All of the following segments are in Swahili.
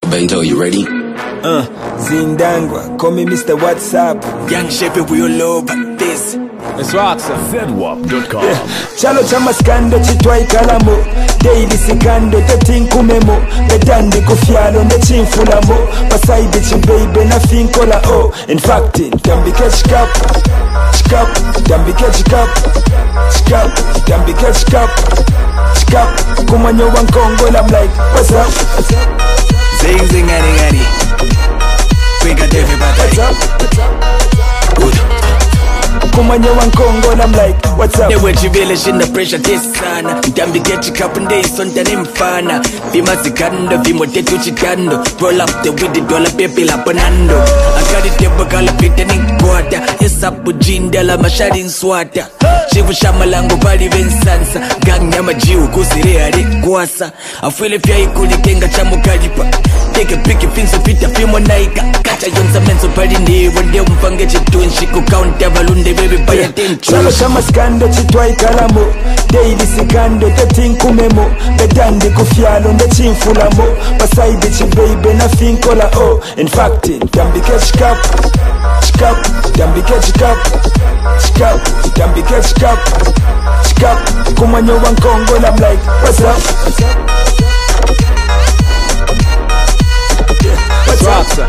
Bento, you ready? Zindangwa, call me Mr. WhatsApp. Young Sheppy, we all over this. It's Roxa. ZWAP.com. Chalo chama skando chitwai kalamo. Daily sikando tetin memo. Bedandi kufialo ne chinfulamo. Pasaide chibebe na finkola oh. In fact, dambi catch cup. Chikap, dambi catch cup. Chikap, dambi catch cup. Chikap, kumanyo wankongo. I'm like, what's up? Zing zing adi adi. We got everybody. What's up? Good. Kumanya wankongo, I'm like, what's up? They were juvelish in the pressure this sana. Dambi get you cup and day son tanim fana. Vima zikando, vimo tetu chikando. Roll up the with the dollar baby la bonando. I got it there bakala pitaning quarter. Yes up ujinda la mashadin swata. Shivu shamalango bali vensansa. Gang nyama jiu kusire ari kwasa. Afwele pia ikuli kenga chamu kalipa. Take a pick your fins of pita fimo naika. Kacha yonza menzo pali ni wende umpange chitun shiku count valunde baby buy attention. Chalo chama skando chitwai kalamo. Daily sikando tetin memo. Bedandi kufialo ne chinfulamo. Pasaide chibebe na finkola oh. In fact, dambi catch cup. Chikap, dambi catch cup. Chikap, dambi catch cup. Chikap, kumanyo wankongo. I'm like, what's up? What's up?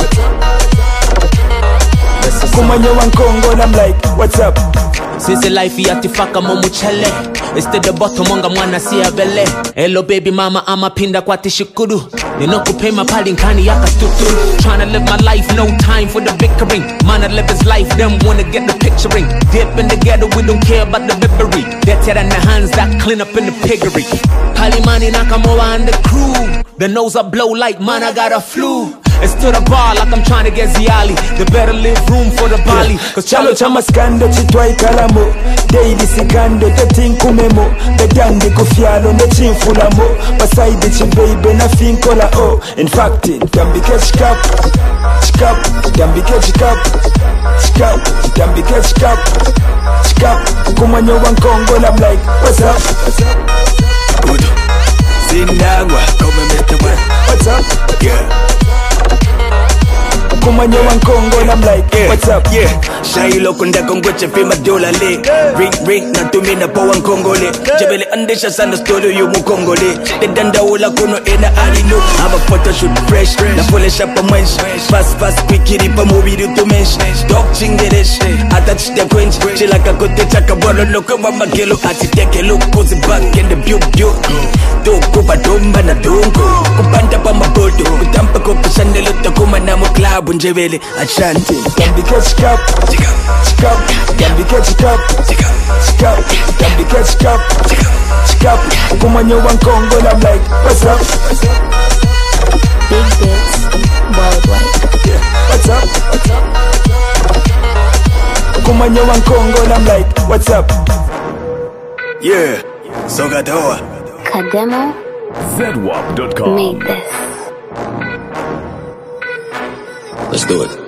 Kumanyo wankongo. I'm like, what's up? Since life yatifaka momuchele. Instead the bottom monga mwana siya vele. Hello baby mama ama pinda kwa tishikudu. Ninokupema pali nkani yaka tutu. Tryna live my life, no time for the bickering. Man I live his life, them wanna get the picturing. Dip in the ghetto, we don't care about the victory. Better than the hands that clean up in the piggery. Palimani Nakamoa and the crew. The nose I blow like man I got a flu. It's to the bar like I'm trying to get Ziali. They better leave room for the Bali. Cause Chalo chama skando chitwai kalamo. Daily sikando tetin memo. Bedandi kufialo ne chinfulamo. Pasaide chibebe na finkola oh. In fact, dambi catch cup. Chikap, dambi catch cup. Chikap, dambi catch cup. Chikap, kumanyo wankongo. I'm like, what's up? Good. Zindangwa, call me Mr. What's up? Yeah. Kumanyo wankongo. I'm like, what's up? Yeah. Shailo kunda kongweche fima dola le. Ring na tumina po wankongole. Jebele andesha sana story yu mukongole. Dedanda ula kuno ena alino. Have a photo shoot fresh. Na pole shapa mwensh. Fast quickly pa movie to mensh. Dog chingeresh. Attach the quench. Chila kakote chaka bolo loko mama kelo. Ati teke look pose back in the beaut. Doko pa domba na donko. Kupanda pa maboto. Kutampa ko pisandelo takuma na mo club unjebele Ashanti. Dambi catch cup. Chikap, dambi catch cup. Chikap, dambi catch cup. Chikap, kumanyo wankongo. I'm like, what's up? Big Bits Worldwide. What's up? Kumanyo wankongo. I'm like, what's up? Yeah. Sogatoa. Kademo ZWAP.com. made this. Let's do it.